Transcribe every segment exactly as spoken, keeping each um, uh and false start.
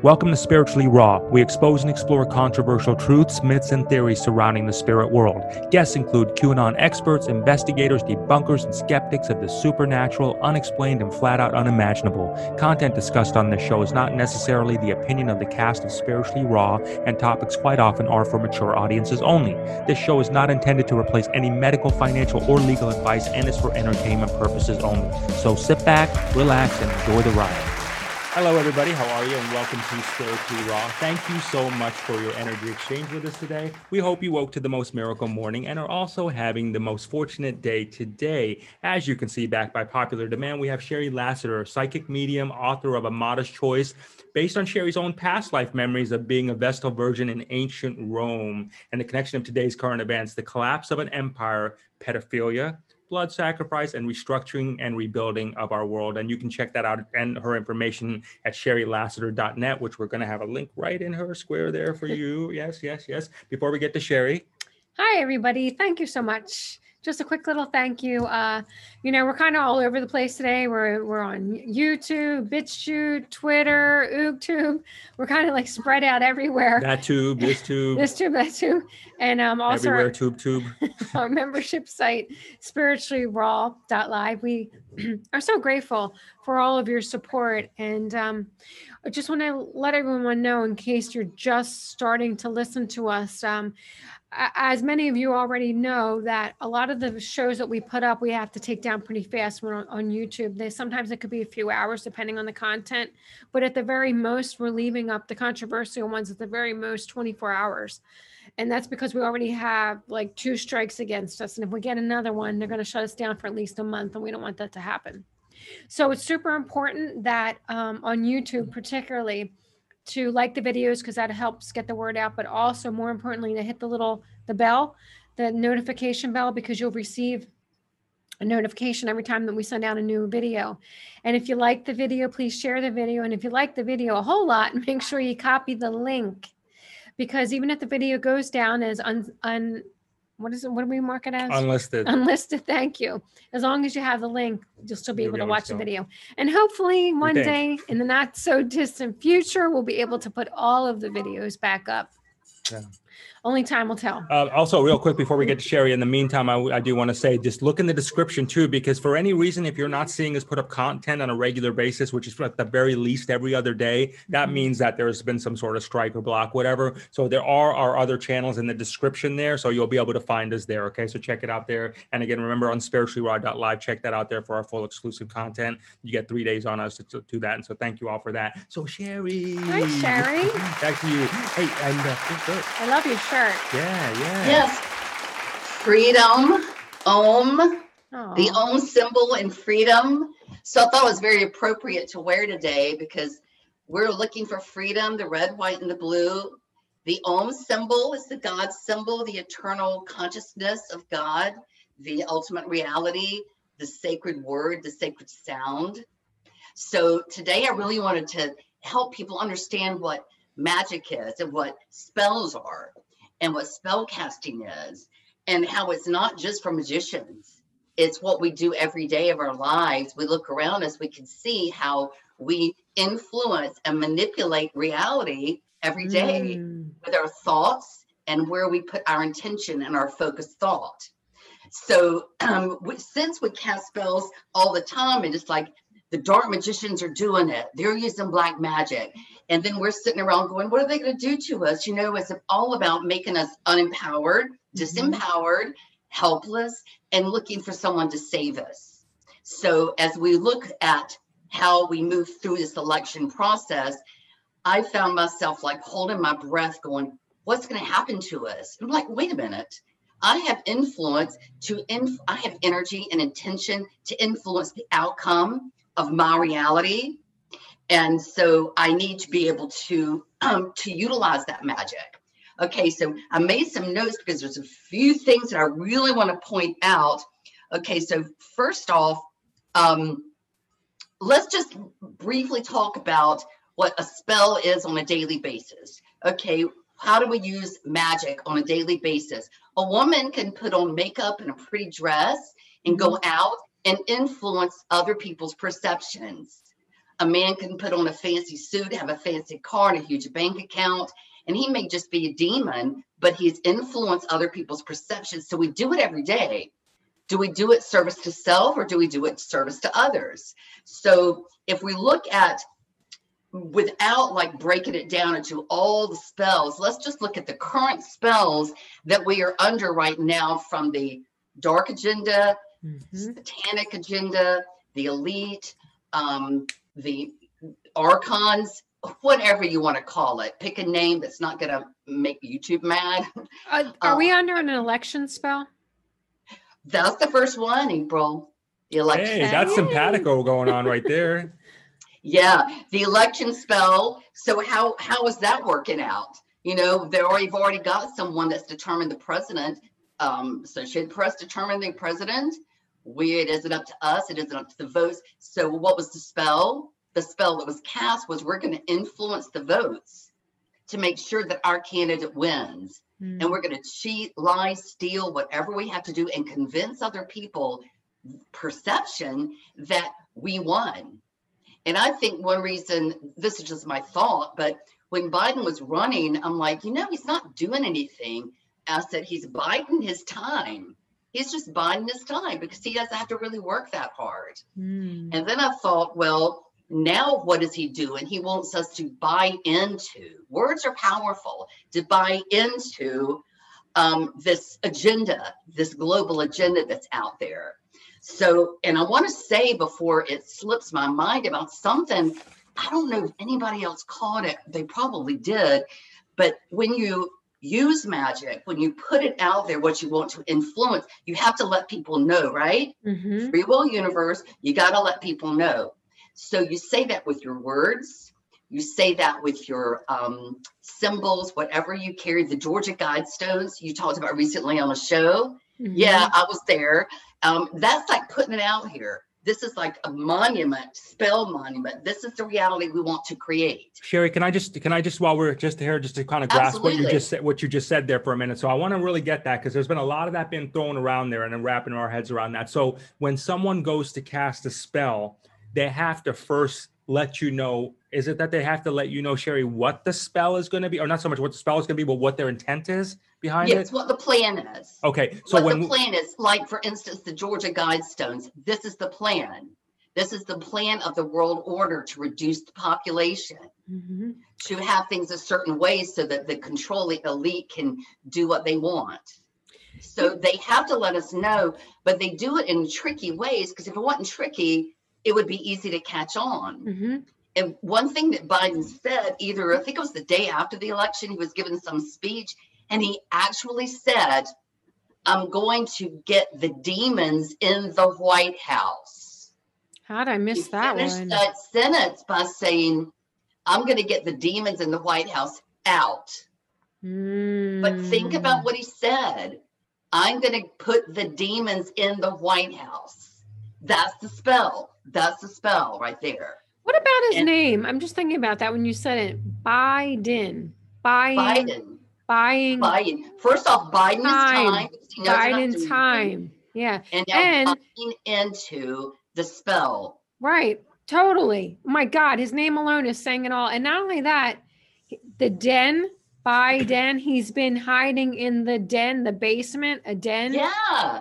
Welcome to Spiritually Raw. We expose and explore controversial truths, myths, and theories surrounding the spirit world. Guests include QAnon experts, investigators, debunkers, and skeptics of the supernatural, unexplained, and flat-out unimaginable. Content discussed on this show is not necessarily the opinion of the cast of Spiritually Raw, and topics quite often are for mature audiences only. This show is not intended to replace any medical, financial, or legal advice and is for entertainment purposes only. So sit back, relax, and enjoy the ride. Hello, everybody. How are you? And welcome to Spiritually Raw. Thank you so much for your energy exchange with us today. We hope you woke to the most miracle morning and are also having the most fortunate day today. As you can see, back by popular demand, we have Sherry Lassiter, psychic medium, author of A Modest Choice, based on Sherry's own past life memories of being a Vestal Virgin in ancient Rome and the connection of today's current events, the collapse of an empire, pedophilia, blood sacrifice, and restructuring and rebuilding of our world. And you can check that out and her information at sherry lassiter dot net, which we're going to have a link right in her square there for you. Yes, yes, yes. Before we get to Sherry. Hi, everybody. Thank you so much. Just a quick little thank you. Uh, you know, we're kind of all over the place today. We're we're on YouTube, BitChute, Twitter, OogTube. We're kind of like spread out everywhere. That tube, this tube. This tube, that tube. And um, also everywhere, our, tube, tube. our membership site, spiritually raw dot live. We are so grateful for all of your support. And um, I just want to let everyone know, in case you're just starting to listen to us, um, as many of you already know, that a lot of the shows that we put up, we have to take down pretty fast when on, on YouTube. They sometimes it could be a few hours depending on the content, but at the very most, we're leaving up the controversial ones at the very most twenty-four hours. And that's because we already have like two strikes against us. And if we get another one, they're going to shut us down for at least a month, and we don't want that to happen. So it's super important that um, on YouTube, particularly, to like the videos, because that helps get the word out, but also more importantly, to hit the little, the bell, the notification bell, because you'll receive a notification every time that we send out a new video. And if you like the video, please share the video. And if you like the video a whole lot, make sure you copy the link, because even if the video goes down as un, un what is it? What do we mark it as? Unlisted. Unlisted. Thank you. As long as you have the link, you'll still be able to watch the video. And hopefully one day in the not so distant future, we'll be able to put all of the videos back up. Yeah. Only time will tell. Uh, also, real quick, before we get to Sherry, in the meantime, I, I do want to say, just look in the description too, because for any reason, if you're not seeing us put up content on a regular basis, which is at the very least every other day, that means that there's been some sort of strike or block, whatever. So there are our other channels in the description there, so you'll be able to find us there. Okay, so check it out there. And again, remember on spiritually raw dot live, check that out there for our full exclusive content. You get three days on us to, to do that. And so thank you all for that. So Sherry. Hi, Sherry. Back to you. Hey, and uh, I love your shirt. Yeah, yeah. Yes. Freedom, Om, Aww. The Om symbol in freedom. So I thought it was very appropriate to wear today because we're looking for freedom, the red, white, and the blue. The Om symbol is the God symbol, the eternal consciousness of God, the ultimate reality, the sacred word, the sacred sound. So today I really wanted to help people understand what magic is and what spells are, and what spell casting is, and how it's not just for magicians. It's what we do every day of our lives. We look around us, we can see how we influence and manipulate reality every day mm. with our thoughts and where we put our intention and our focused thought. So um, we, since we cast spells all the time, and it's like the dark magicians are doing it, they're using black magic. And then we're sitting around going, what are they going to do to us? You know, it's all about making us unempowered, disempowered, helpless, and looking for someone to save us. So as we look at how we move through this election process, I found myself like holding my breath going, what's going to happen to us? I'm like, wait a minute. I have influence to, inf- I have energy and intention to influence the outcome of my reality. And so I need to be able to, um, to utilize that magic. Okay, so I made some notes because there's a few things that I really want to point out. Okay, so first off, um, let's just briefly talk about what a spell is on a daily basis. Okay, how do we use magic on a daily basis? A woman can put on makeup and a pretty dress and go out and influence other people's perceptions. A man can put on a fancy suit, have a fancy car, and a huge bank account, and he may just be a demon, but he's influenced other people's perceptions. So we do it every day. Do we do it service to self, or do we do it service to others? So if we look at, without like breaking it down into all the spells, let's just look at the current spells that we are under right now, from the dark agenda, mm-hmm. satanic agenda, the elite, um, the archons, whatever you want to call it. Pick a name that's not going to make YouTube mad. Uh, are um, we Uh, under an election spell? That's the first one, April. The election. Hey, that's simpatico going on right there. Yeah, the election spell. So how how is that working out? You know, they already have already got someone that's determined the president. Um, Associated Press determined the president. We it isn't up to us. It isn't up to the votes. So what was the spell? The spell that was cast was, we're going to influence the votes to make sure that our candidate wins. Mm. And we're going to cheat, lie, steal, whatever we have to do, and convince other people perception that we won. And I think one reason, this is just my thought, but when Biden was running, I'm like, you know, he's not doing anything. I said, he's biding his time. He's just biding his time because he doesn't have to really work that hard. Mm. And then I thought, well, now what does he do? And he wants us to buy into, words are powerful, to buy into um, this agenda, this global agenda that's out there. So, and I want to say before it slips my mind about something, I don't know if anybody else caught it. They probably did. But when you use magic, when you put it out there, what you want to influence, you have to let people know, right? Mm-hmm. Free will universe, you got to let people know. So you say that with your words, you say that with your um, symbols, whatever you carry, the Georgia Guidestones you talked about recently on a show. Mm-hmm. Yeah, I was there. Um, that's like putting it out here. This is like a monument, spell monument. This is the reality we want to create. Sherry, can I just, can I just, while we're just here, just to kind of grasp Absolutely. what you just said, what you just said there for a minute. So I want to really get that, because there's been a lot of that being thrown around there and then wrapping our heads around that. So when someone goes to cast a spell, they have to first let you know, is it that they have to let you know, Sherry, what the spell is going to be, or not so much what the spell is going to be, but what their intent is behind yes, it? Yes, what the plan is. Okay. So what when the plan is, like for instance, the Georgia Guidestones, this is the plan. This is the plan of the world order to reduce the population, mm-hmm. to have things a certain way so that the controlling elite can do what they want. So they have to let us know, but they do it in tricky ways, because if it wasn't tricky, it would be easy to catch on. Mm-hmm. And one thing that Biden said, either I think it was the day after the election, he was giving some speech, and he actually said, I'm going to get the demons in the White House. How'd I miss he that finished one? that sentence by saying, I'm going to get the demons in the White House out. Mm. But think about what he said. I'm going to put the demons in the White House. That's the spell. That's the spell right there. What about his and, name? I'm just thinking about that when you said it. Biden. Buying. Biden. Buying. Biden. First off, Biden time. is time. Biden time. Yeah. And now and, buying into the spell. Right. Totally. Oh my God. His name alone is saying it all. And not only that, the den, Biden, he's been hiding in the den, the basement, a den. Yeah.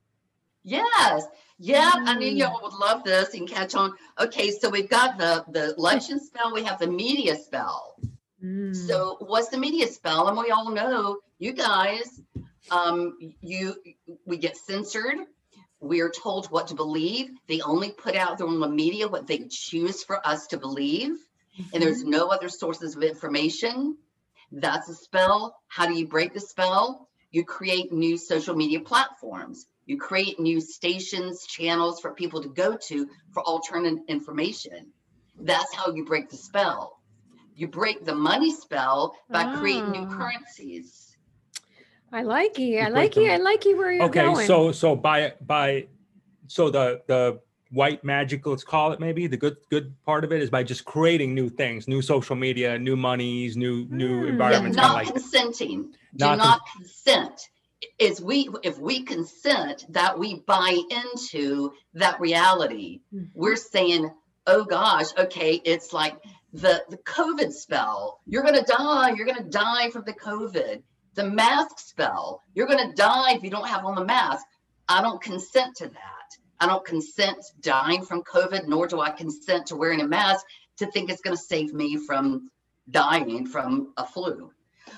Yes. Yeah, mm. I knew y'all would love this and catch on. Okay, so we've got the, the election spell. We have the media spell. Mm. So what's the media spell? And we all know, you guys, um, you we get censored. We are told what to believe. They only put out there on the media what they choose for us to believe. Mm-hmm. And there's no other sources of information. That's a spell. How do you break the spell? You create new social media platforms. You create new stations, channels for people to go to for alternate information. That's how you break the spell. You break the money spell by oh. creating new currencies. I like you. I like you. I like you where you're okay, going. Okay, so so by by so the the white magic, let's call it, maybe the good good part of it is by just creating new things, new social media, new monies, new new mm. environments. Yeah, not like consenting. Not Do not con- consent. Is we if we consent that we buy into that reality, mm-hmm. we're saying oh gosh, okay, it's like the, the COVID spell. You're going to die. You're going to die from the COVID. The mask spell. You're going to die if you don't have on the mask. I don't consent to that. I don't consent to dying from COVID, nor do I consent to wearing a mask to think it's going to save me from dying from a flu.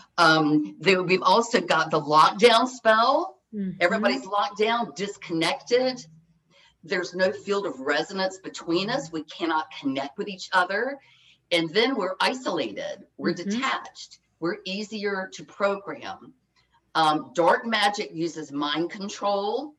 Um, there, we've also got the lockdown spell. Mm-hmm. Everybody's locked down, disconnected. There's no field of resonance between us. We cannot connect with each other. And then we're isolated. We're mm-hmm. detached. We're easier to program. Um, dark magic uses mind control,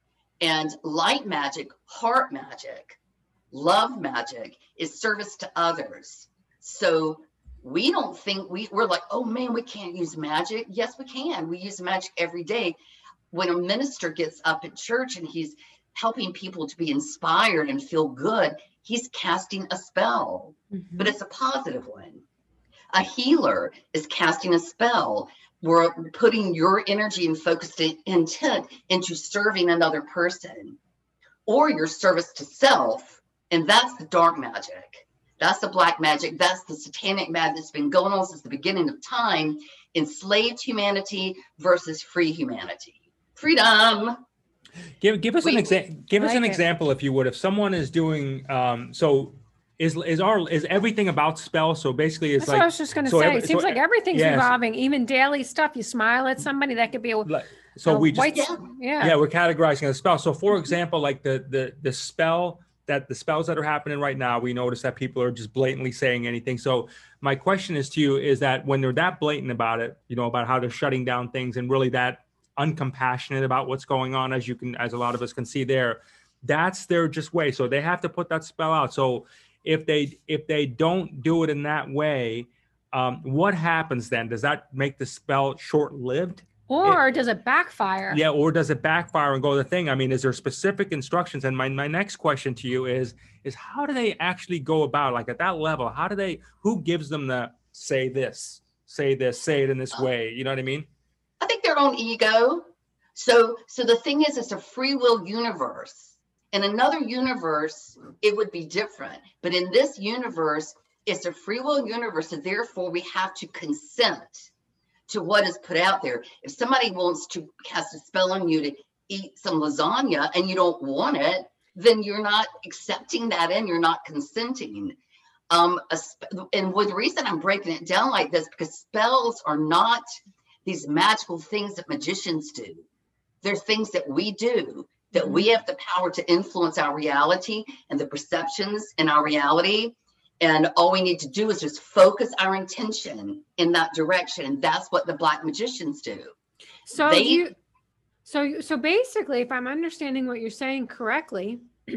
and light magic, heart magic, love magic is service to others. So we don't think we, we're like, oh man, we can't use magic. Yes, we can. We use magic every day. When a minister gets up at church and he's helping people to be inspired and feel good, he's casting a spell, mm-hmm. but it's a positive one. A healer is casting a spell. We're putting your energy and focused intent into serving another person, or your service to self. And that's the dark magic. That's the black magic. That's the satanic magic that's been going on since the beginning of time. Enslaved humanity versus free humanity. Freedom. Give give us we, an example. Give us like an it. example, if you would. If someone is doing um, so. Is is our is everything about spell? So basically, it's That's like what I was just going to so say. Every, it seems so, like everything's yes. evolving, even daily stuff. You smile at somebody, that could be a like, so a we just white, yeah. yeah yeah we're categorizing a spell. So for example, like the the the spell that the spells that are happening right now, we notice that people are just blatantly saying anything. So my question is to you is that when they're that blatant about it, you know, about how they're shutting down things and really that uncompassionate about what's going on, as you can, as a lot of us can see there, that's their just way. So they have to put that spell out. So if they if they don't do it in that way, um, what happens then? Does that make the spell short-lived? Or it, does it backfire? Yeah, or does it backfire and go the thing? I mean, is there specific instructions? And my, my next question to you is, is how do they actually go about, like at that level, how do they, who gives them the say this, say this, say it in this way? You know what I mean? I think their own ego. So, so the thing is, it's a free will universe. In another universe, it would be different. But in this universe, it's a free will universe. And therefore, we have to consent to what is put out there. If somebody wants to cast a spell on you to eat some lasagna and you don't want it, then you're not accepting that and you're not consenting. Um, a sp- and with the reason I'm breaking it down like this, because spells are not these magical things that magicians do. They're things that we do. That we have the power to influence our reality and the perceptions in our reality. And all we need to do is just focus our intention in that direction. And that's what the black magicians do. So they, you, so, so basically, if I'm understanding what you're saying correctly,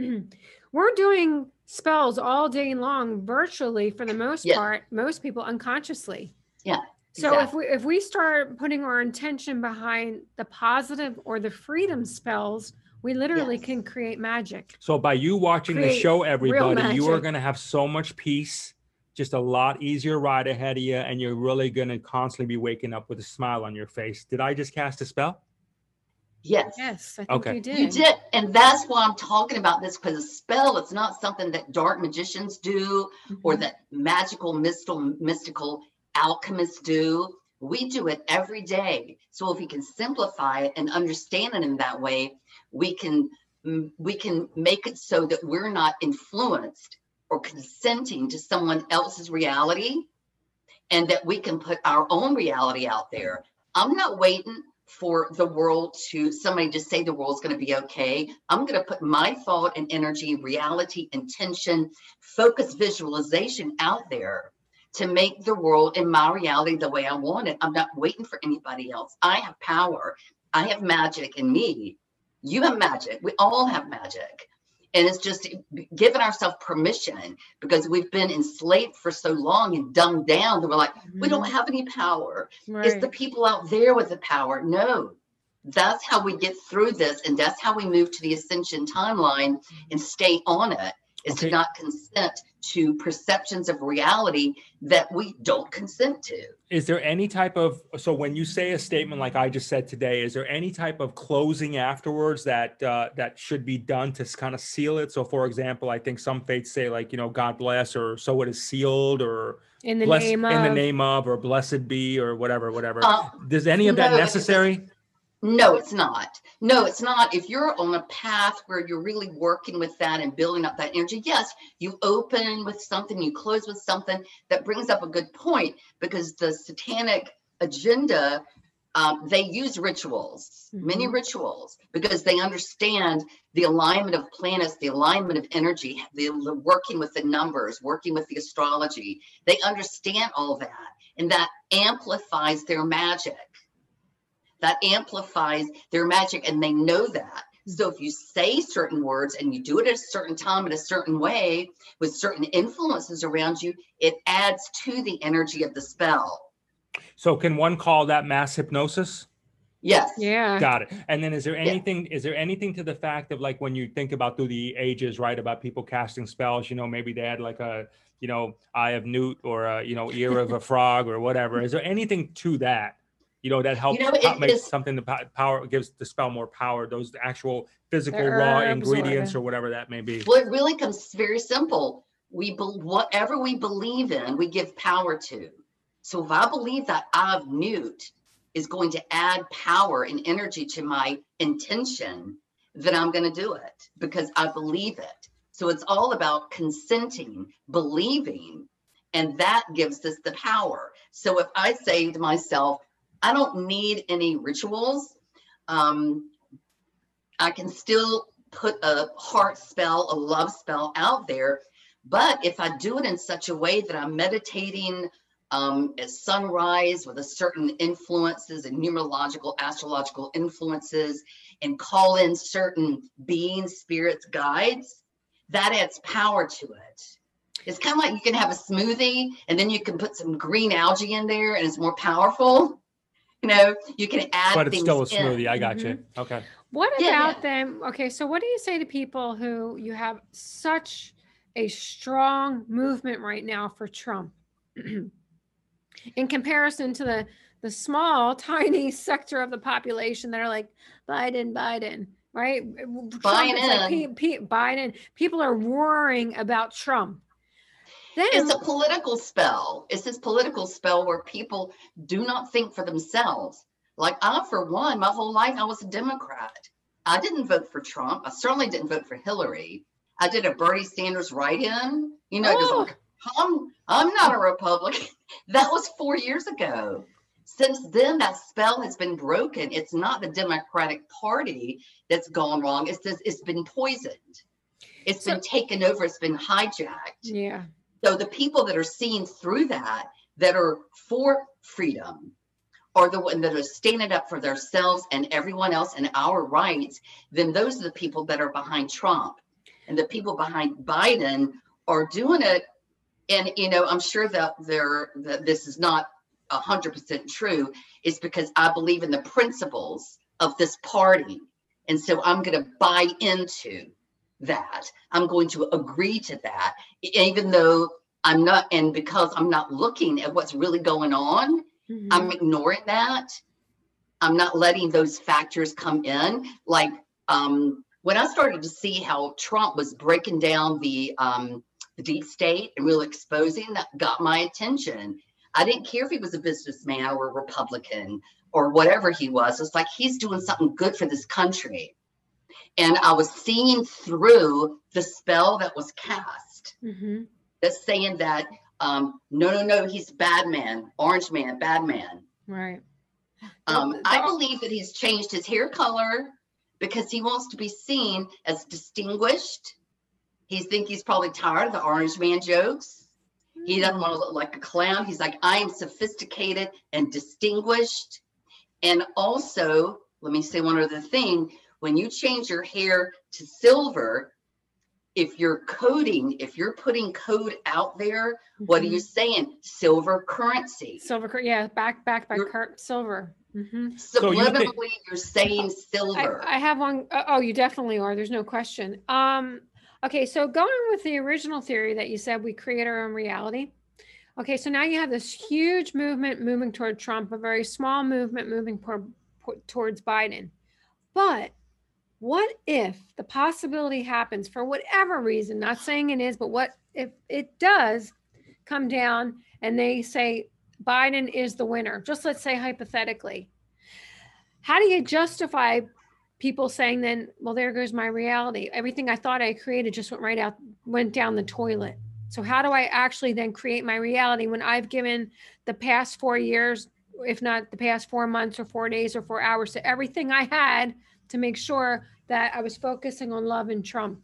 we're doing spells all day long, virtually for the most yeah. part, most people unconsciously. Yeah. So exactly. if we if we start putting our intention behind the positive or the freedom spells, we literally yes. can create magic. So by you watching create the show, everybody, you are going to have so much peace, just a lot easier ride ahead of you. And you're really going to constantly be waking up with a smile on your face. Did I just cast a spell? Yes. Yes, I think okay. you did. You did. And that's why I'm talking about this, because a spell, it's not something that dark magicians do mm-hmm. or that magical, mystical, mystical alchemists do. We do it every day. So if we can simplify it and understand it in that way, we can we can make it so that we're not influenced or consenting to someone else's reality, and that we can put our own reality out there. I'm not waiting for the world to somebody just say the world's going to be okay. I'm going to put my thought and energy, reality, intention, focus, visualization out there to make the world and my reality the way I want it. I'm not waiting for anybody else. I have power. I have magic in me. You have magic. We all have magic. And it's just giving ourselves permission, because we've been enslaved for so long and dumbed down that we're like, mm-hmm. we don't have any power. Right. It's the people out there with the power. No, that's how we get through this. And that's how we move to the ascension timeline and stay on it. is Okay. to not consent to perceptions of reality that we don't consent to. Is there any type of, so when you say a statement like I just said today, is there any type of closing afterwards that uh, that should be done to kind of seal it? So for example, I think some faiths say like, you know, God bless, or so it is sealed, or In the bless, name in the of. name of, or blessed be, or whatever, whatever. Uh, Is any of that no, because it's- necessary? No, it's not. No, it's not. If you're on a path where you're really working with that and building up that energy, yes, you open with something, you close with something. That brings up a good point, because the satanic agenda, um, they use rituals, Mhm. many rituals, because they understand the alignment of planets, the alignment of energy, the, the working with the numbers, working with the astrology. They understand all that, and that amplifies their magic. That amplifies their magic, and they know that. So if you say certain words and you do it at a certain time in a certain way with certain influences around you, it adds to the energy of the spell. So can one call that mass hypnosis? Yes. Yeah. Got it. And then is there Yeah. anything, is there anything to the fact of like, when you think about through the ages, right, about people casting spells, you know, maybe they had like a, you know, eye of newt, or a, you know, ear of a frog, or whatever. Is there anything to that, you know, that helps You know, it po- makes is- something the po- power, gives the spell more power, those actual physical The raw herbs or ingredients, the- or whatever that may be? Well, it really comes very simple. We be, whatever we believe in, we give power to. So if I believe that eye of newt is going to add power and energy to my intention, then I'm going to do it because I believe it. So it's all about consenting, believing, and that gives us the power. So if I say to myself, I don't need any rituals, um, I can still put a heart spell, a love spell out there. But if I do it in such a way that I'm meditating um, at sunrise with a certain influences and numerological, astrological influences, and call in certain beings, spirits, guides, that adds power to it. It's kind of like you can have a smoothie and then you can put some green algae in there and it's more powerful. You know, you can add But it's things still a in. smoothie. I got you. Okay. What Yeah, about yeah. them? Okay, so what do you say to people who you have such a strong movement right now for Trump in comparison to the the small, tiny sector of the population that are like Biden, Biden, right? Trump is like P- P- Biden. People are roaring about Trump. Then It's a political spell. It's this political spell where people do not think for themselves. Like I, for one, my whole life I was a Democrat. I didn't vote for Trump. I certainly didn't vote for Hillary. I did a Bernie Sanders write-in, you know, because Oh. I'm, I'm not a Republican. That was four years ago. Since then, that spell has been broken. It's not the Democratic Party that's gone wrong. It's just, it's been poisoned. It's So- been taken over. It's been hijacked. yeah. So the people that are seeing through that, that are for freedom, are the ones that are standing up for themselves and everyone else and our rights, then those are the people that are behind Trump. And the people behind Biden are doing it. And, you know, I'm sure that they're, that this is not one hundred percent true. It's because I believe in the principles of this party. And so I'm going to buy into that. I'm going to agree to that, even though I'm not, and because I'm not looking at what's really going on, Mhm. I'm ignoring that. I'm not letting those factors come in. Like um, when I started to see how Trump was breaking down the, um, the deep state and really exposing, that got my attention. I didn't care if he was a businessman or a Republican or whatever he was. It's like he's doing something good for this country. And I was seeing through the spell that was cast Mhm. that's saying that, um, no, no, no, he's bad man, orange man, bad man. Right. Um, The- I the- believe that he's changed his hair color because he wants to be seen as distinguished. He thinks he's probably tired of the orange man jokes. He doesn't want to look like a clown. He's like, I am sophisticated and distinguished. And also, let me say one other thing. When you change your hair to silver, if you're coding, if you're putting code out there, what are you saying? Silver currency. Silver, cur- yeah, back backed by You're- Kurt Silver. Mhm. So you Subliminally, think- you're saying silver. I, I have one. uh, Oh, you definitely are. There's no question. Um, Okay, so going with the original theory that you said we create our own reality. Okay, so now you have this huge movement moving toward Trump, a very small movement moving por- por- towards Biden. But what if the possibility happens for whatever reason, not saying it is, but what if it does come down and they say Biden is the winner? Just let's say hypothetically. How do you justify people saying then, well, there goes my reality. Everything I thought I created just went right out, went down the toilet. So how do I actually then create my reality when I've given the past four years, if not the past four months or four days or four hours, to everything I had to make sure that I was focusing on love and Trump?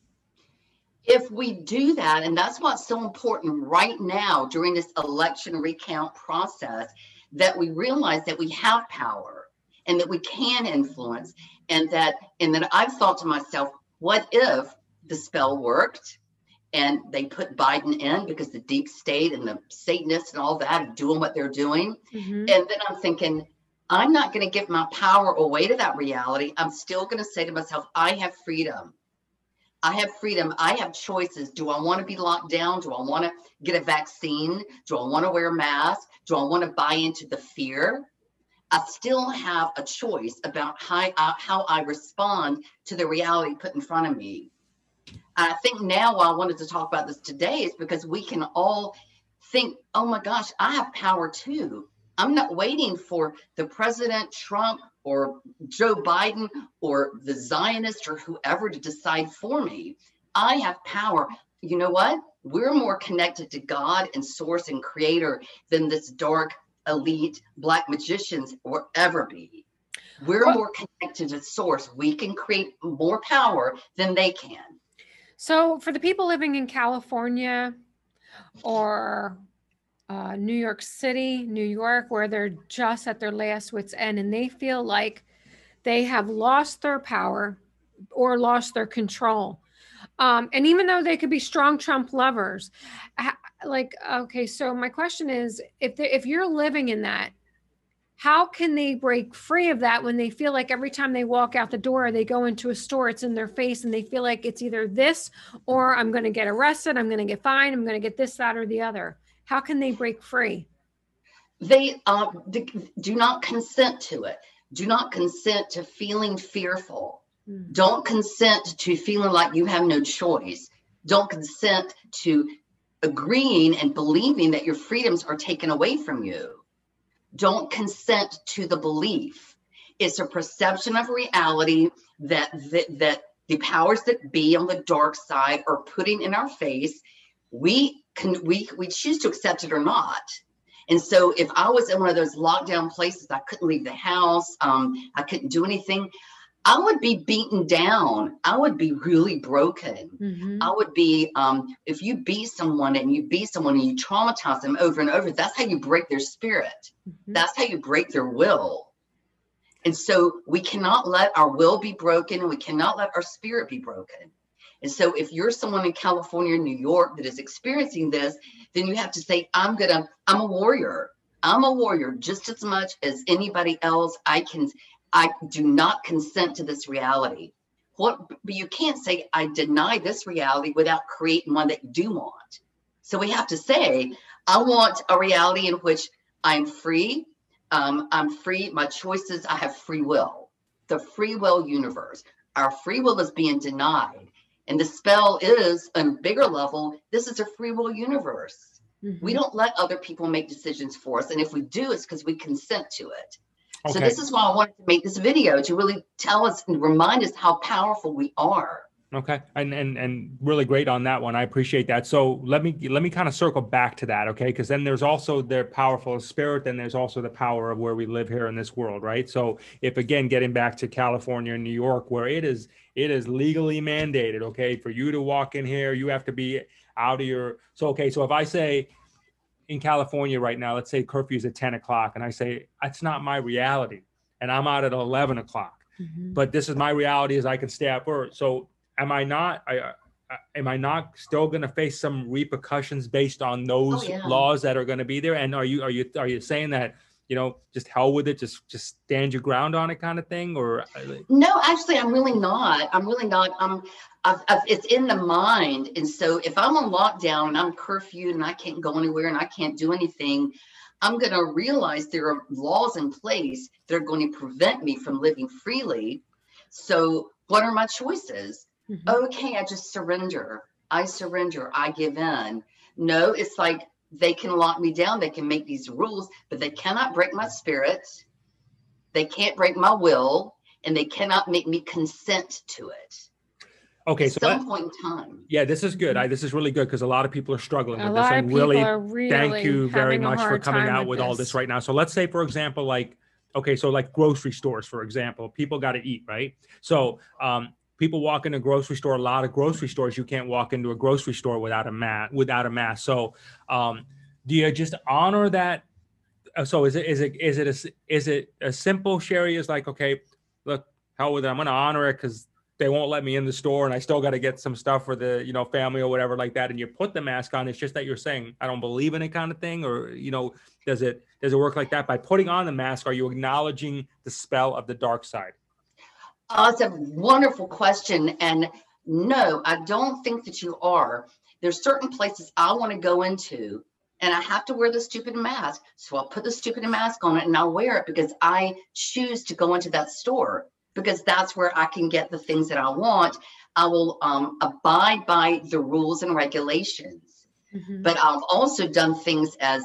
If we do that, and that's what's so important right now during this election recount process, that we realize that we have power and that we can influence, and that and that I've thought to myself, what if the spell worked and they put Biden in because the deep state and the Satanists and all that are doing what they're doing? Mm-hmm. And then I'm thinking, I'm not going to give my power away to that reality. I'm still going to say to myself, I have freedom. I have freedom. I have choices. Do I want to be locked down? Do I want to get a vaccine? Do I want to wear a mask? Do I want to buy into the fear? I still have a choice about how I, how I respond to the reality put in front of me. And I think now why I wanted to talk about this today is because we can all think, oh my gosh, I have power too. I'm not waiting for the President Trump or Joe Biden or the Zionist or whoever to decide for me. I have power. You know what? We're more connected to God and source and creator than this dark elite black magicians will ever be. We're more connected to source. We can create more power than they can. So for the people living in California or uh, New York City, New York, where they're just at their last wit's end and they feel like they have lost their power or lost their control. Um, and even though they could be strong Trump lovers, like, okay, so my question is, if they, if you're living in that, how can they break free of that when they feel like every time they walk out the door, they go into a store, it's in their face and they feel like it's either this or I'm going to get arrested, I'm going to get fined, I'm going to get this, that, or the other. How can they break free? They uh, do not consent to it. Do not consent to feeling fearful. Mm. Don't consent to feeling like you have no choice. Don't consent to agreeing and believing that your freedoms are taken away from you. Don't consent to the belief. It's a perception of reality that, that, that the powers that be on the dark side are putting in our face. We can we we choose to accept it or not. And so if I was in one of those lockdown places, I couldn't leave the house, um, I couldn't do anything, I would be beaten down. I would be really broken. Mm-hmm. I would be, um, if you beat someone and you beat someone and you traumatize them over and over, that's how you break their spirit. Mm-hmm. That's how you break their will. And so we cannot let our will be broken and we cannot let our spirit be broken. And so if you're someone in California, New York that is experiencing this, then you have to say, I'm gonna, I'm a warrior. I'm a warrior just as much as anybody else. I can, I do not consent to this reality. What, but you can't say, I deny this reality without creating one that you do want. So we have to say, I want a reality in which I'm free. Um, I'm free. My choices, I have free will. The free will universe. Our free will is being denied. And the spell is, on a bigger level, this is a free will universe. Mm-hmm. We don't let other people make decisions for us. And if we do, it's because we consent to it. Okay. So this is why I wanted to make this video, to really tell us and remind us how powerful we are. Okay. And, and, and really great on that one. I appreciate that. So let me, let me kind of circle back to that. Okay. Cause then there's also their powerful spirit. Then there's also the power of where we live here in this world. Right. So if, again, getting back to California and New York, where it is, it is legally mandated. Okay. For you to walk in here, you have to be out of your, so, okay. So if I say in California right now, let's say curfew is at ten o'clock and I say, that's not my reality and I'm out at eleven o'clock, mm-hmm. but this is my reality is I can stay at work. So am I not, I, uh, am I not still going to face some repercussions based on those oh, yeah. laws that are going to be there? And are you, are you, are you saying that you know, just hell with it, just just stand your ground on it kind of thing? Or no, actually, I'm really not. I'm really not. I'm. I've, I've, it's in the mind, and so if I'm on lockdown and I'm curfewed and I can't go anywhere and I can't do anything, I'm going to realize there are laws in place that are going to prevent me from living freely. So what are my choices? Mm-hmm. Okay, I just surrender. I surrender. I give in. No, it's like they can lock me down. They can make these rules, but they cannot break my spirit. They can't break my will, and they cannot make me consent to it. Okay, At so some that, point in time. Yeah, this is good. I, this is really good because a lot of people are struggling a with lot this. of And people really, are really thank you very much for coming out with, with all this right now. So let's say, for example, like, okay, so like grocery stores, for example, people got to eat, right? So um, people walk into a grocery store. A lot of grocery stores, you can't walk into a grocery store without a mask. Without a mask. So um, do you just honor that? So is it is it is it a, is it a simple, Sherry, is like, okay, look, hell with it, I'm going to honor it because they won't let me in the store and I still got to get some stuff for the, you know, family or whatever like that. And you put the mask on. It's just that you're saying, I don't believe in it kind of thing. Or, you know, does it, does it work like that? By putting on the mask, are you acknowledging the spell of the dark side? Oh, it's a wonderful question. And no, I don't think that you are. There's certain places I want to go into and I have to wear the stupid mask. So I'll put the stupid mask on it and I'll wear it because I choose to go into that store, because that's where I can get the things that I want. I will um, abide by the rules and regulations. Mm-hmm. But I've also done things as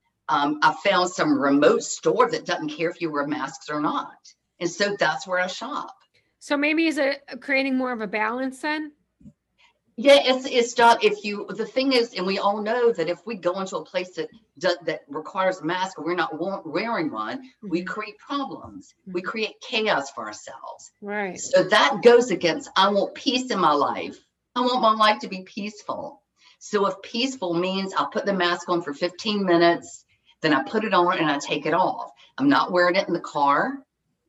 um, I found some remote store that doesn't care if you wear masks or not. And so that's where I shop. So maybe is it creating more of a balance then? Yeah, it's it's not. If you, the thing is, and we all know that if we go into a place that does, that requires a mask and we're not wearing one, mm-hmm. we create problems. Mm-hmm. We create chaos for ourselves. Right. So that goes against, I want peace in my life. I want my life to be peaceful. So if peaceful means I'll put the mask on for fifteen minutes, then I put it on and I take it off. I'm not wearing it in the car.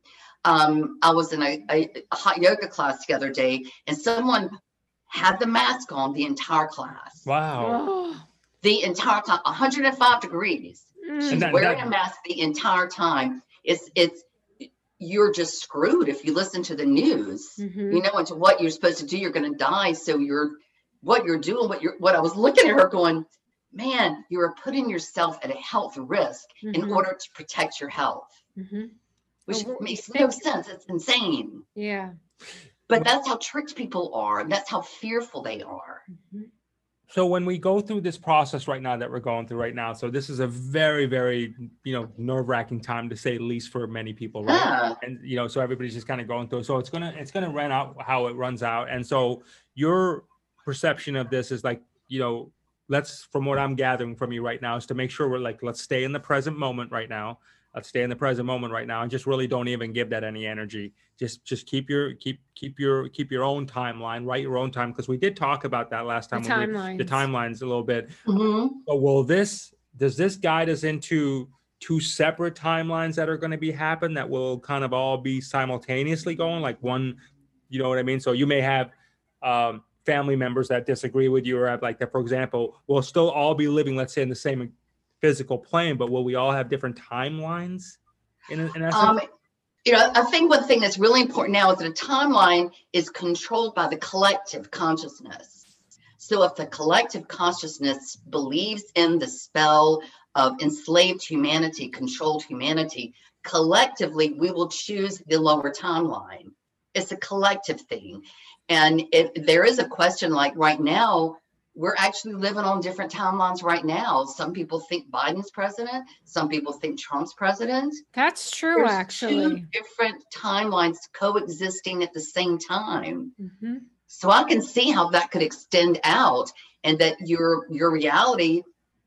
Um, I was in a, a, a hot yoga class the other day, and someone had the mask on the entire class. Wow. The entire time, one hundred five degrees. Mm. She's that, wearing that... a mask the entire time. It's, it's, you're just screwed if you listen to the news. Mm-hmm. You know, into what you're supposed to do, you're going to die. So you're, what you're doing, what you're, what I was looking at her going, man, you're putting yourself at a health risk mm-hmm. in order to protect your health, mm-hmm. which well, makes no sense. It's insane. Yeah. But that's how tricked people are. And that's how fearful they are. Mm-hmm. So when we go through this process right now that we're going through right now, so this is a very, very, you know, nerve-wracking time to say the least for many people, right? Yeah. And, you know, so everybody's just kind of going through. So it's going to, it's going to run out how it runs out. And so your perception of this is like, you know, let's, from what I'm gathering from you right now, is to make sure we're like, let's stay in the present moment right now. Let's stay in the present moment right now and just really don't even give that any energy. Just just keep your keep keep your keep your own timeline, write your own time, because we did talk about that last time. The when timelines. We, the timelines a little bit. Mm-hmm. But will this does this guide us into two separate timelines that are going to be happen that will kind of all be simultaneously going, like one, you know what I mean? So you may have um, family members that disagree with you or have like that, for example, we'll still all be living, let's say, in the same physical plane, but will we all have different timelines in, in essence? Um, you know, I think one thing that's really important now is that a timeline is controlled by the collective consciousness. So if the collective consciousness believes in the spell of enslaved humanity, controlled humanity, collectively, we will choose the lower timeline. It's a collective thing. And if there is a question like right now, we're actually living on different timelines right now. Some people think Biden's president. Some people think Trump's president. That's true, There's actually. Two different timelines coexisting at the same time. Mm-hmm. So I can see how that could extend out, and that your your reality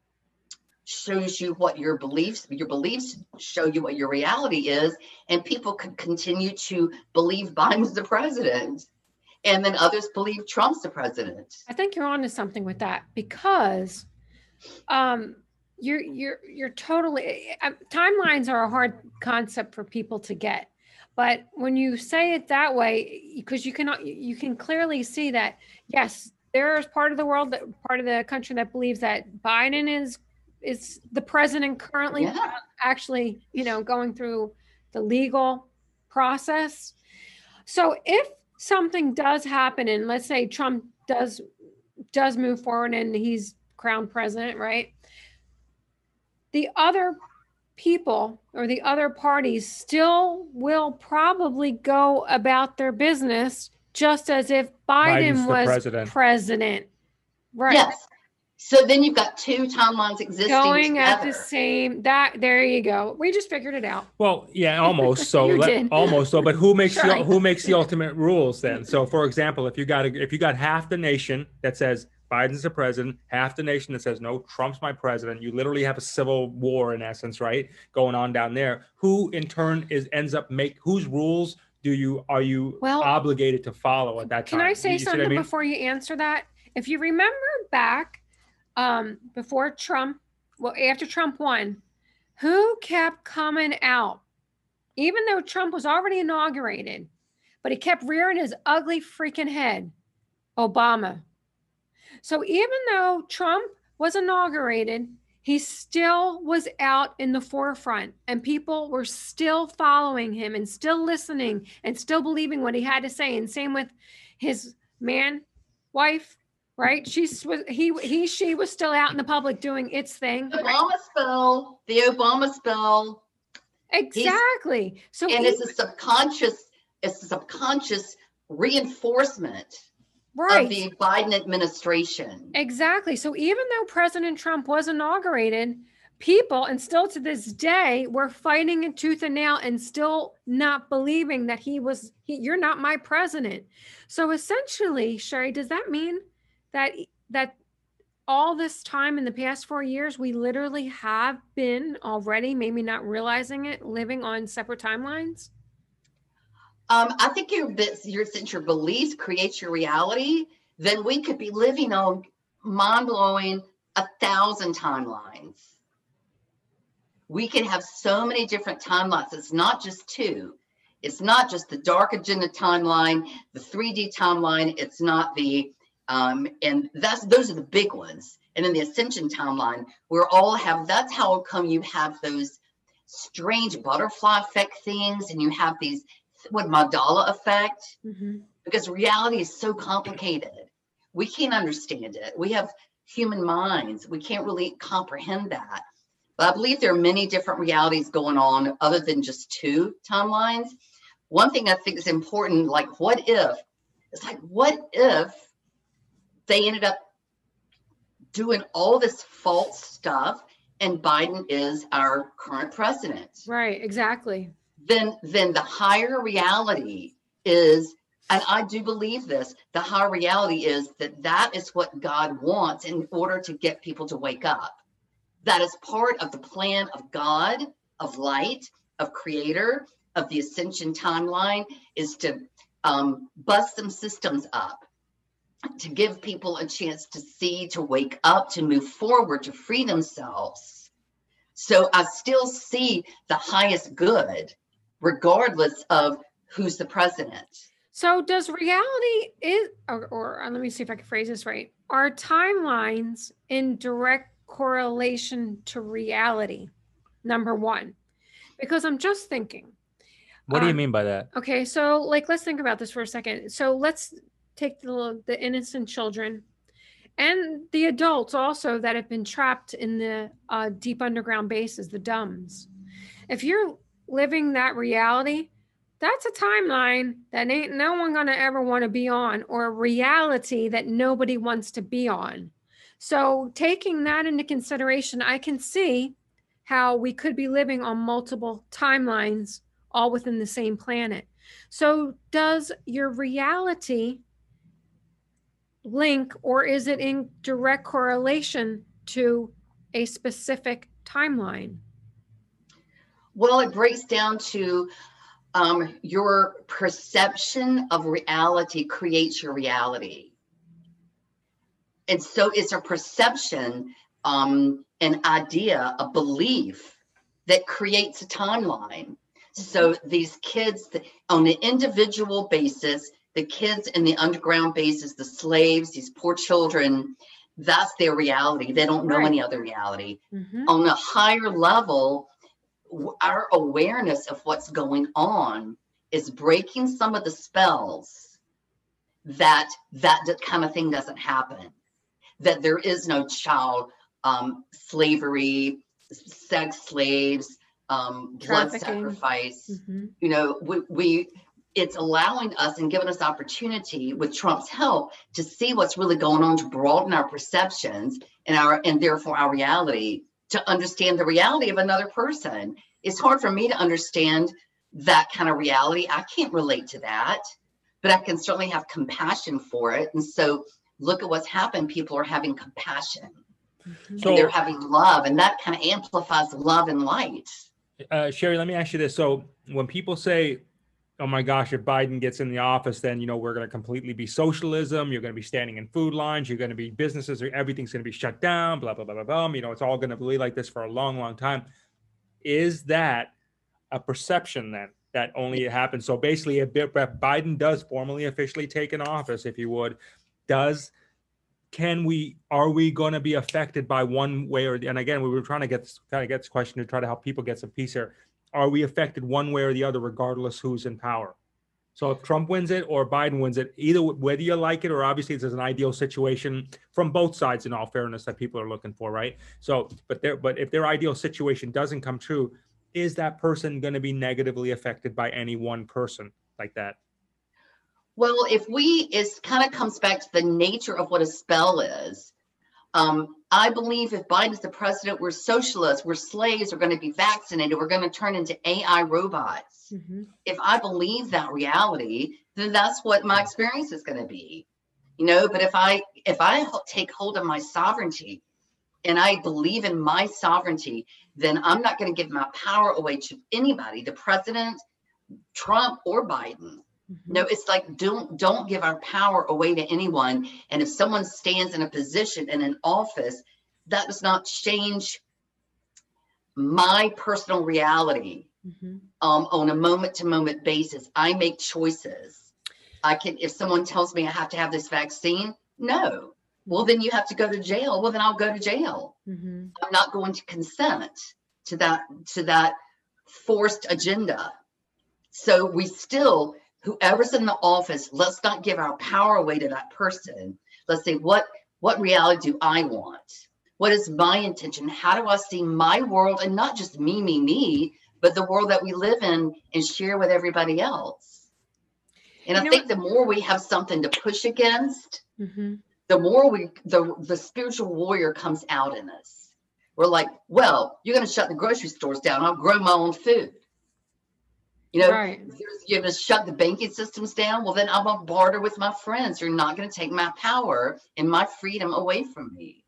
shows you what your beliefs, your beliefs show you what your reality is, and people could continue to believe Biden's the president. And then others believe Trump's the president. I think you're onto something with that, because um, you're you're you're totally uh, timelines are a hard concept for people to get, but when you say it that way, because you can you can clearly see that yes, there is part of the world that part of the country that believes that Biden is is the president currently Yeah. actually, you know, going through the legal process. So if something does happen, and let's say Trump does does move forward and he's crowned president, right? The other people or the other parties still will probably go about their business just as if Biden Biden's the was president. president. Right. Yes. So then you've got two timelines existing Going at together. the same, that, there you go. We just figured it out. Well, yeah, almost. So You let, did. almost. So, but who makes the, Trying. who makes the ultimate rules then? So, for example, if you got a, if you got half the nation that says Biden's the president, half the nation that says no, Trump's my president, you literally have a civil war in essence, right, going on down there. Who in turn is ends up make whose rules do you are you Well, obligated to follow at that time? Can I say You see what something I mean? before you answer that? If you remember back um, before Trump, well, after Trump won, who kept coming out, even though Trump was already inaugurated, but he kept rearing his ugly freaking head? Obama. So even though Trump was inaugurated, he still was out in the forefront, and people were still following him and still listening and still believing what he had to say. And same with his man, wife, right? She's he he she was still out in the public doing its thing. The Obama spill, the Obama spill. Exactly. So and he, it's a subconscious, it's a subconscious reinforcement right. of the Biden administration. Exactly. So even though President Trump was inaugurated, people, and still to this day, were fighting in tooth and nail and still not believing that he was, he, you're not my president. So essentially, Sherry, does that mean that that all this time in the past four years, we literally have been already, maybe not realizing it, living on separate timelines? Um, I think your, your, since your beliefs create your reality, then we could be living on mind-blowing a thousand timelines. We can have so many different timelines. It's not just two. It's not just the dark agenda timeline, the three D timeline. It's not the, um, and that's those are the big ones. And then the ascension timeline, we're all have, that's how come you have those strange butterfly effect things, and you have these, what, Mandela effect, Mm-hmm. because reality is so complicated. We can't understand it. We have human minds. We can't really comprehend that. But I believe there are many different realities going on other than just two timelines. One thing I think is important, like what if, it's like, what if they ended up doing all this false stuff and Biden is our current president? Right, exactly. Then, then the higher reality is, and I do believe this, the higher reality is that that is what God wants in order to get people to wake up. That is part of the plan of God, of light, of creator, of the ascension timeline, is to um, bust some systems up, to give people a chance to see, to wake up, to move forward, to free themselves. So I still see the highest good, regardless of who's the president. So does reality is, or, or uh, let me see if I can phrase this right. Are timelines in direct correlation to reality? Number one, because I'm just thinking. What do you um, mean by that? Okay, so like, let's think about this for a second. So let's take the, the innocent children and the adults also that have been trapped in the uh, deep underground bases, the dumbs. If you're living that reality, that's a timeline that ain't no one gonna ever want to be on, or a reality that nobody wants to be on. So taking that into consideration, I can see how we could be living on multiple timelines all within the same planet. So does your reality link, or is it in direct correlation to a specific timeline? Well, it breaks down to um, your perception of reality creates your reality. And so it's a perception, um, an idea, a belief that creates a timeline. So these kids, on an individual basis, the kids in the underground bases, the slaves, these poor children, that's their reality. They don't know Right. any other reality. Mm-hmm. On a higher level, w- our awareness of what's going on is breaking some of the spells that that d- kind of thing doesn't happen, that there is no child um, slavery, sex slaves, um, blood Trafficking. sacrifice. Mm-hmm. You know, we, we it's allowing us and giving us opportunity with Trump's help to see what's really going on, to broaden our perceptions and our and therefore our reality, to understand the reality of another person. It's hard for me to understand that kind of reality. I can't relate to that, but I can certainly have compassion for it. And so look at what's happened. People are having compassion. Mm-hmm. So- and they're having love, and that kind of amplifies love and light. Uh, Sherry, let me ask you this. So when people say, oh my gosh, if Biden gets in the office, then, you know, we're going to completely be socialism. You're going to be standing in food lines. You're going to be businesses, or everything's going to be shut down, blah, blah, blah, blah, blah. You know, it's all going to be like this for a long, long time. Is that a perception then that only it happens? So basically, if Biden does formally officially take an office, if you would, does can we, are we going to be affected by one way or the, and again, we were trying to get, kind of get this question to try to help people get some peace here. Are we affected one way or the other, regardless who's in power? So if Trump wins it or Biden wins it, either whether you like it or obviously it's an ideal situation from both sides, in all fairness, that people are looking for, right? So, but there, but if their ideal situation doesn't come true, is that person going to be negatively affected by any one person like that? Well, if we, it kind of comes back to the nature of what a spell is. Um, I believe if Biden's the president, we're socialists, we're slaves, we're going to be vaccinated, we're going to turn into A I robots. Mm-hmm. If I believe that reality, then that's what my experience is going to be. You know, but if I if I take hold of my sovereignty and I believe in my sovereignty, then I'm not going to give my power away to anybody, the president, Trump, or Biden. Mm-hmm. No, it's like, don't don't give our power away to anyone. And if someone stands in a position in an office, that does not change my personal reality. Mm-hmm. Um, on a moment to moment basis. I make choices. I can, if someone tells me I have to have this vaccine, no. Well, then you have to go to jail. Well, then I'll go to jail. Mm-hmm. I'm not going to consent to that, to that forced agenda. So we still, whoever's in the office, let's not give our power away to that person. Let's say, what, what reality do I want? What is my intention? How do I see my world? And not just me, me, me, but the world that we live in and share with everybody else. And You I know think what? the more we have something to push against, Mm-hmm. the more we, the, the spiritual warrior comes out in us. We're like, well, you're going to shut the grocery stores down. I'll grow my own food. You know, Right. you're going to shut the banking systems down. Well, then I'm going to barter with my friends. You're not going to take my power and my freedom away from me.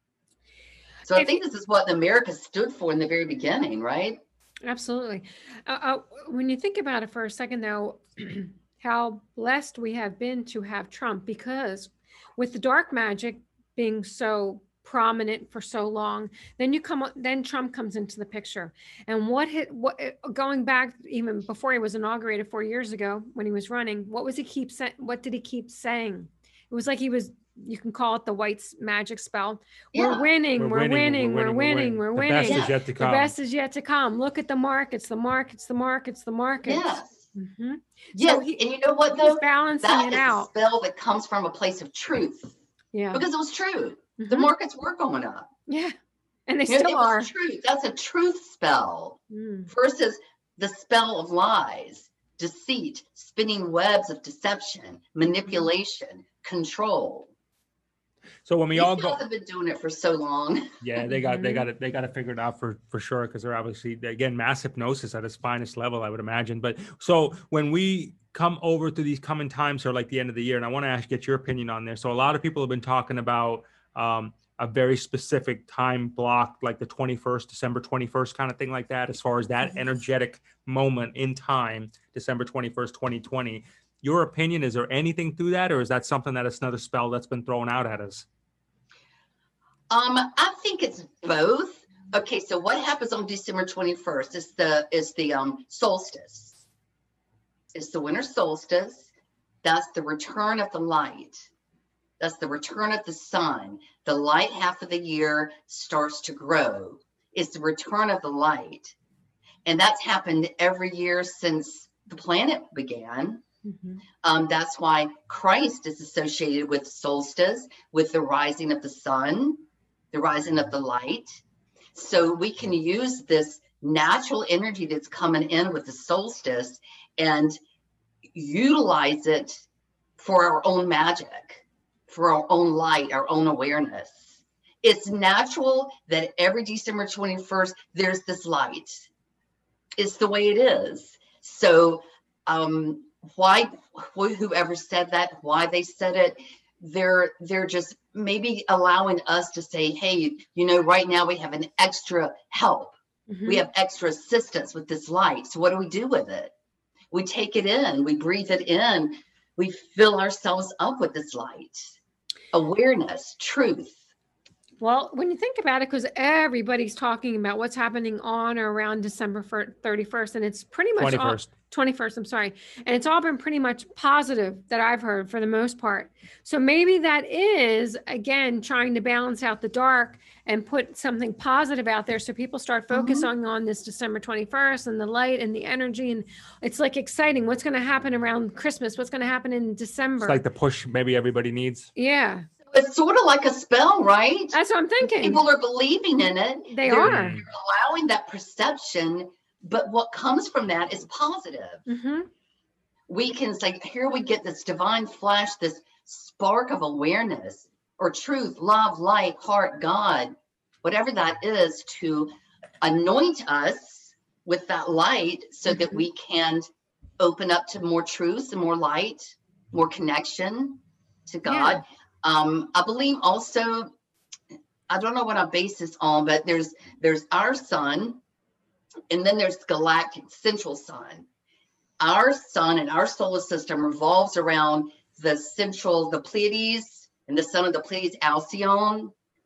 So I If think this is what America stood for in the very beginning, right? Absolutely. Uh, uh, when you think about it for a second, though, how blessed we have been to have Trump, because with the dark magic being so prominent for so long, then you come, then Trump comes into the picture. And what hit, what going back even before he was inaugurated four years ago when he was running, what was he keep saying? What did he keep saying? It was like he was. You can call it the white magic spell. Yeah. We're winning, we're winning, we're winning, we're The winning. best Yeah. is yet to The come. best is yet to come. Look at the markets, the markets, the markets, the markets. Yes. Mm-hmm. Yes. So he- and you know what, He's though? balancing That it is a out. spell that comes from a place of truth, Yeah. because it was true. The Mhm. markets were going up. Yeah. And they You know, still it are. was truth. That's a truth spell Mm. versus the spell of lies, deceit, spinning webs of deception, manipulation, control. So when we These all guys go, have been doing it for so long. yeah, they got they Mhm. got it they got to figure it out for for sure, because they're obviously, again, mass hypnosis at its finest level, I would imagine. But so when we come over to these coming times or like the end of the year, and I want to ask get your opinion on this. So a lot of people have been talking about um, a very specific time block, like the twenty-first, December twenty-first kind of thing like that, as far as that energetic moment in time, December twenty-first, twenty twenty. Your opinion, is there anything through that, or is that something that it's another spell that's been thrown out at us? Um, I think it's both. Okay, so what happens on December twenty-first is the is the um solstice. It's the winter solstice. That's the return of the light. That's the return of the sun. The light half of the year starts to grow. It's the return of the light. And that's happened every year since the planet began. Mm-hmm. Um, that's why Christ is associated with solstice, with the rising of the sun, the rising of the light. So we can use this natural energy that's coming in with the solstice and utilize it for our own magic, for our own light, our own awareness. It's natural that every December twenty-first, there's this light. It's the way it is. So um, why, whoever said that, why they said it, they're they're just maybe allowing us to say, hey, you know, right now we have an extra help. Mm-hmm. We have extra assistance with this light. So what do we do with it? We take it in, we breathe it in, we fill ourselves up with this light, awareness, truth. Well, when you think about it, because everybody's talking about what's happening on or around December thirty-first, and it's pretty much twenty-first. All, twenty-first, I'm sorry. And it's all been pretty much positive that I've heard for the most part. So maybe that is, again, trying to balance out the dark and put something positive out there so people start focusing mm-hmm. on this December twenty-first and the light and the energy. And it's like exciting. What's going to happen around Christmas? What's going to happen in December? It's like the push maybe everybody needs. Yeah. It's sort of like a spell, right? That's what I'm thinking. People are believing in it. They they're, are. They're allowing that perception, but what comes from that is positive. Mm-hmm. We can say, here we get this divine flash, this spark of awareness or truth, love, light, heart, God, whatever that is, to anoint us with that light so mm-hmm. that we can open up to more truth and more light, more connection to God. Yeah. Um, I believe also, I don't know what I base this on, but there's there's our sun, and then there's galactic central sun. Our sun and our solar system revolves around the central, the Pleiades, and the sun of the Pleiades, Alcyone.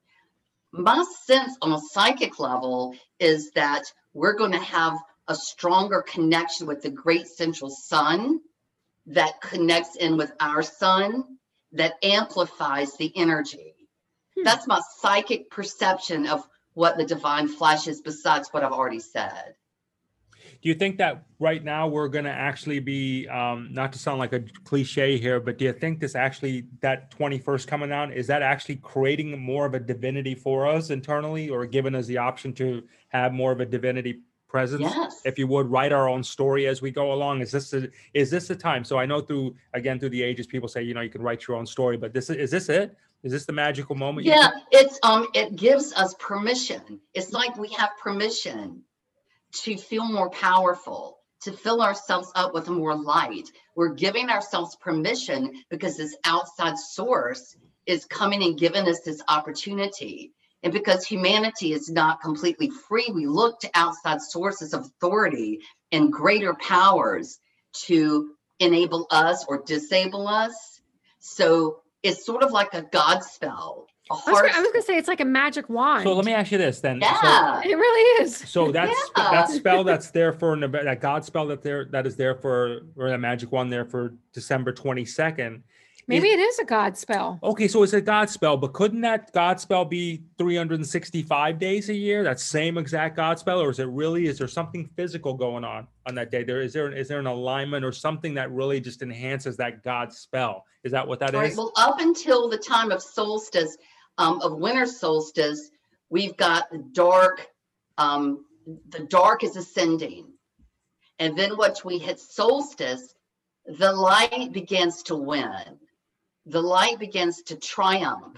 My sense on a psychic level is that we're going to have a stronger connection with the great central sun that connects in with our sun, that amplifies the energy. Hmm. That's my psychic perception of what the divine flash is, besides what I've already said. Do you think that right now we're going to actually be, um, not to sound like a cliche here, but do you think this actually, that twenty-first coming on, is that actually creating more of a divinity for us internally, or giving us the option to have more of a divinity presence? Yes. If you would, write our own story as we go along. Is this a, is this the time? So I know through, again, through the ages, people say, you know, you can write your own story, but this is this it? Is this the magical moment? Yeah, it's um, it gives us permission. It's like we have permission to feel more powerful, to fill ourselves up with more light. We're giving ourselves permission because this outside source is coming and giving us this opportunity. And because humanity is not completely free, we look to outside sources of authority and greater powers to enable us or disable us. So it's sort of like a God spell. A I was going to say it's like a magic wand. So let me ask you this then. Yeah, so, it really is. So that's yeah. that spell that's there for that God spell that there that is there for, or that magic wand there for December twenty-second. Maybe it is a God spell. Okay, so it's a God spell, but couldn't that God spell be three hundred sixty-five days a year? That same exact God spell, or is it really? Is there something physical going on on that day? There is there is there an alignment or something that really just enhances that God spell? Is that what that All is? Right, well, up until the time of solstice, um, of winter solstice, we've got the dark. Um, the dark is ascending, and then once we hit solstice, the light begins to win. The light begins to triumph.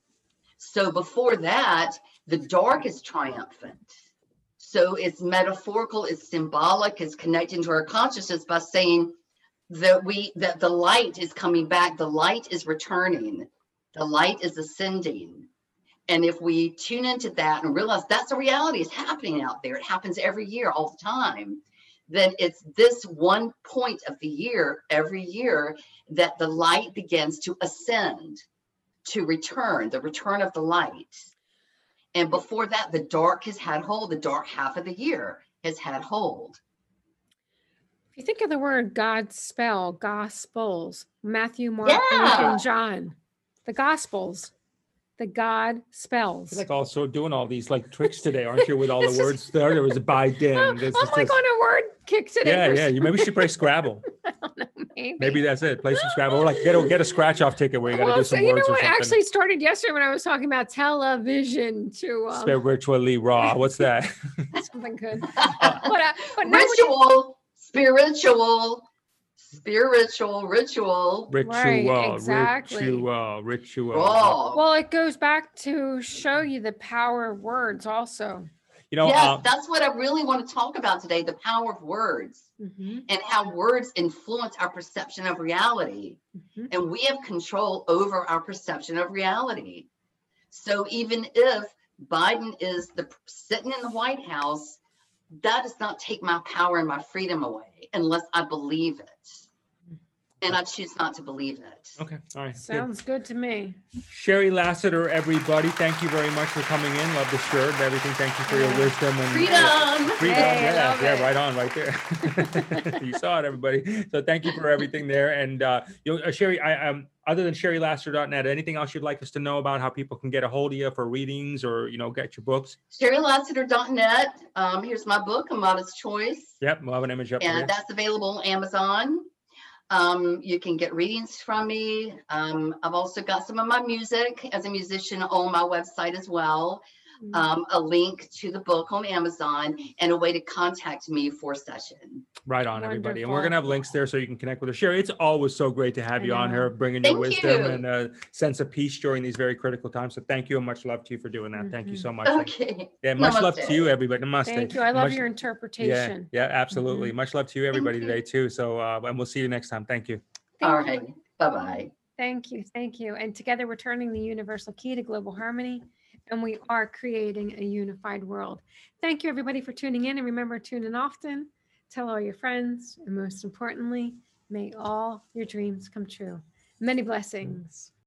So before that, the dark is triumphant. So it's metaphorical, it's symbolic, it's connecting to our consciousness by saying that we that the light is coming back, the light is returning, the light is ascending. And if we tune into that and realize that's a reality, it's happening out there, it happens every year, all the time, then it's this one point of the year, every year, that the light begins to ascend, to return, the return of the light. And before that, the dark has had hold, the dark half of the year has had hold. If you think of the word God spell, Gospels, Matthew, Mark, yeah. Luke, and John. the Gospels, the God spells. You're like also doing all these like tricks today, aren't you? With all It's the just- words there, there was a Biden. I'm This like is just, on a word kick today. yeah, for yeah. some- You maybe you should play Scrabble. I don't know, maybe. Maybe that's it. Play some Scrabble, or like get a get a scratch off ticket where you got to Well, do so some you know words or what something. actually started yesterday when I was talking about television to um, Spiritually raw. What's that? something good. But uh, but nobody, Ritual, spiritual, spiritual, ritual. Ritual, exactly. ritual, ritual. Raw. well, it goes back to show you the power of words also. You know, Yes, uh, that's what I really want to talk about today, the power of words Mhm, and how words influence our perception of reality. mhm. And we have control over our perception of reality. So even if Biden is the sitting in the White House, that does not take my power and my freedom away unless I believe it. And I choose not to believe it. okay, all right. Good. Sounds good to me. Sherry Lassiter, everybody, thank you very much for coming in. Love the shirt and everything. Thank you for your wisdom and Freedom. Freedom, Hey, yeah, love yeah, it. right on, right there. You saw it, everybody. So thank you for everything there. And uh, you know, uh, Sherry, I um, other than Sherry Lassiter dot net, anything else you'd like us to know about how people can get a hold of you for readings or you know get your books? Sherry Lassiter dot net. Um, here's my book, A Modest Choice. Yep, we'll have an image up And there. that's available on Amazon. Um, you can get readings from me. Um, I've also got some of my music as a musician on my website as well. Mhm. Um, a link to the book on Amazon and a way to contact me for a session. Right on, everybody. And we're Wonderful. gonna have links there so you can connect with her. Sherry, it's always so great to have I you on know. here, bringing your Thank wisdom you. and a sense of peace during these very critical times. So thank you and much love to you for doing that. Thank you Mhm. so much. Okay. Yeah, much love Namaste. to you, everybody. Namaste. Thank you. I love Much- your Yeah, interpretation. yeah, absolutely. Much love to you, everybody, you. today too. So, uh, and we'll see you next time. Thank you. All Thank you. right. Bye-bye. Thank you. Thank you. And together we're turning the universal key to global harmony, and we are creating a unified world. Thank you, everybody, for tuning in. And remember, tune in often, tell all your friends, and most importantly, may all your dreams come true. Many blessings.